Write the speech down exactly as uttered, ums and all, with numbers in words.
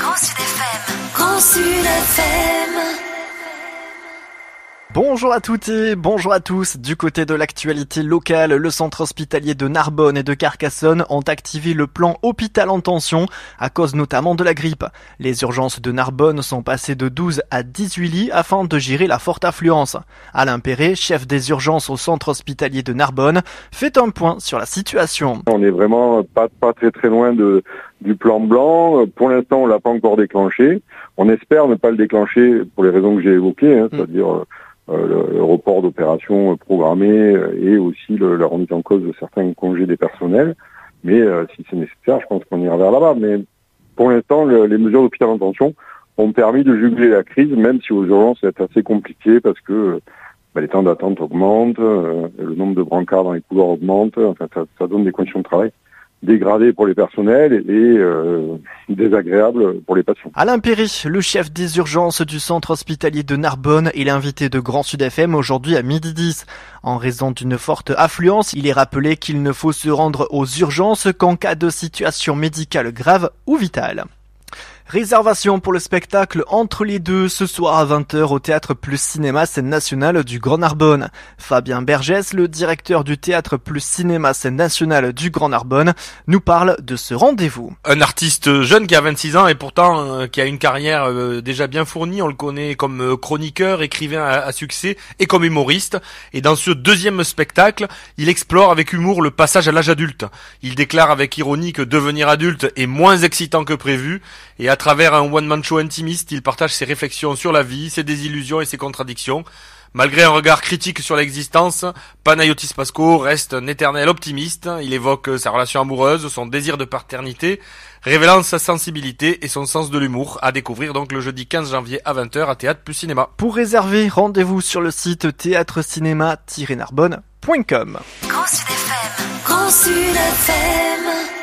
Grand Sud F M. Grand Sud F M. Bonjour à toutes et bonjour à tous. Du côté de l'actualité locale, le centre hospitalier de Narbonne et de Carcassonne ont activé le plan hôpital en tension à cause notamment de la grippe. Les urgences de Narbonne sont passées de douze à dix-huit lits afin de gérer la forte affluence. Alain Perret, chef des urgences au centre hospitalier de Narbonne, fait un point sur la situation. On n'est vraiment pas, pas très très loin de, du plan blanc. Pour l'instant, on l'a pas encore déclenché. On espère ne pas le déclencher pour les raisons que j'ai évoquées, hein, mmh. c'est-à-dire Euh, le report d'opérations programmées et aussi le, la remise en cause de certains congés des personnels. Mais euh, si c'est nécessaire, je pense qu'on ira vers là-bas. Mais pour l'instant, le, les mesures d'hôpital en tension ont permis de juguler la crise, même si aux urgences c'est assez compliqué parce que bah, les temps d'attente augmentent, euh, le nombre de brancards dans les couloirs augmente. Enfin, ça, ça donne des conditions de travail dégradé pour les personnels et euh, désagréable pour les patients. Alain Perret, le chef des urgences du centre hospitalier de Narbonne, est l'invité de Grand Sud F M aujourd'hui à midi dix. En raison d'une forte affluence, il est rappelé qu'il ne faut se rendre aux urgences qu'en cas de situation médicale grave ou vitale. Réservation pour le spectacle Entre les deux ce soir à vingt heures au Théâtre Plus Cinéma Scène Nationale du Grand Narbonne. Fabien Bergès, le directeur du Théâtre Plus Cinéma Scène Nationale du Grand Narbonne, nous parle de ce rendez-vous. Un artiste jeune qui a vingt-six ans et pourtant euh, qui a une carrière euh, déjà bien fournie. On le connaît comme euh, chroniqueur, écrivain à, à succès et comme humoriste. Et dans ce deuxième spectacle, il explore avec humour le passage à l'âge adulte. Il déclare avec ironie que devenir adulte est moins excitant que prévu. Et à travers un one-man show intimiste, il partage ses réflexions sur la vie, ses désillusions et ses contradictions. Malgré un regard critique sur l'existence, Panayotis Pasco reste un éternel optimiste. Il évoque sa relation amoureuse, son désir de paternité, révélant sa sensibilité et son sens de l'humour. À découvrir donc le jeudi quinze janvier à vingt heures à Théâtre Plus Cinéma. Pour réserver, rendez-vous sur le site théâtre cinéma tiret narbonne point com. Grand Sud F M. Grand Sud F M.